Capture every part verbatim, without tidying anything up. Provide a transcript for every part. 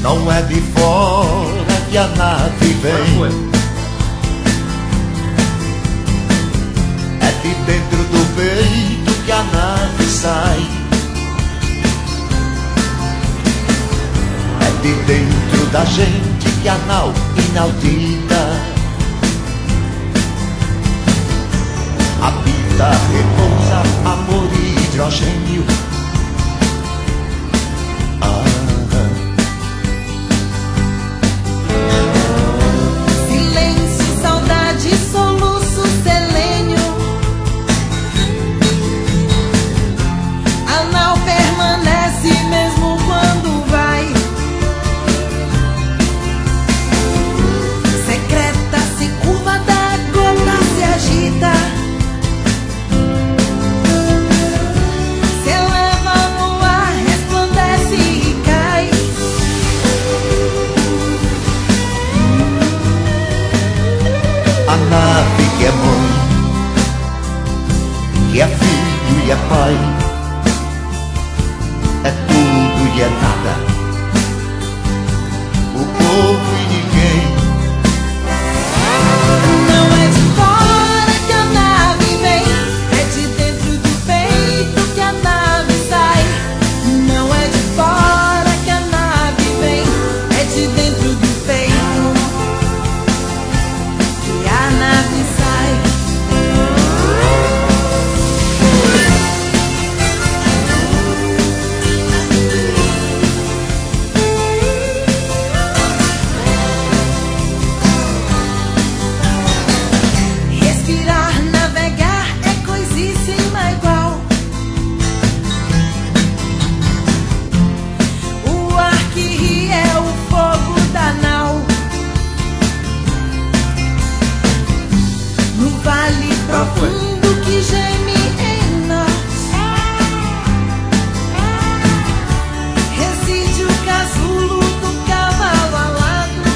Não é de fora que a nave vem, é de dentro do peito que a nave sai. É de dentro da gente que a nau inaudita habita, repousa, amor e hidrogênio. Silêncio, saudade, soluço, selênio. A nau permanece mesmo quando vai. Secreta, se curva da gota, se agita. Se eleva no ar, resplandece e cai. A nave que é mãe, que é filho e é pai, é tudo e é nada, o povo e ninguém. Não é de fora que a nave vem, é de dentro do peito que a nave sai. Não é de fora que a nave vem, é de dentro do peito que a nave sai. Respirar, navegar é coisíssima igual. O ar que ri é o fogo da nau. No vale profundo que geme em nós reside o casulo do cavalo alado.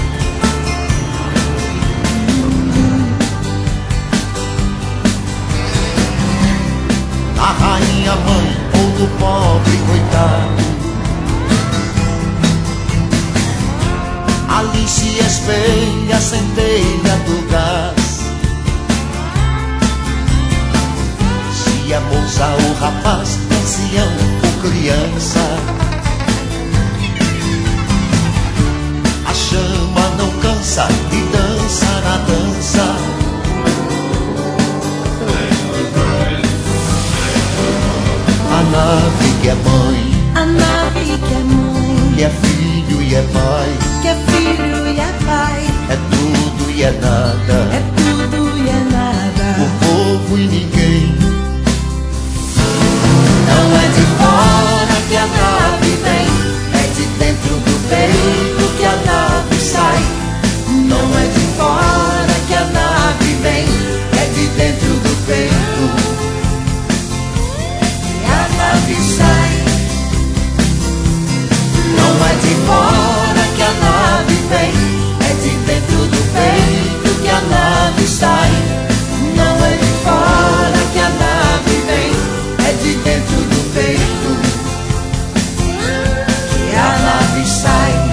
A rainha mãe ou do pobre coitado, ali se espelha a centelha do gás. Se é moça ou rapaz, ancião ou criança, a chama não cansa e dança na dança. A nave que é mãe, A nave que é mãe, que é filho e é pai, que é filho e é pai, é tudo e é nada, é tudo e é nada. o povo e ninguém. Não é de fora que a nave vem, é de dentro do peito que a nave sai. Não é de fora que a nave vem, é de dentro do peito que a nave sai. Não é de fora que a nave vem, é de dentro do peito que a nave sai. Não é de fora que a nave vem, é de dentro do peito que a nave sai.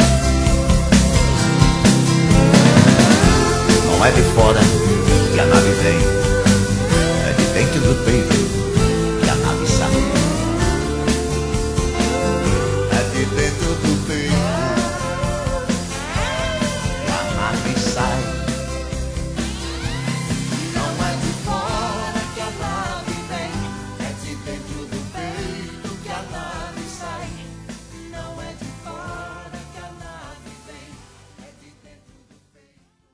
Não é de fora que a nave vem, é de dentro do peito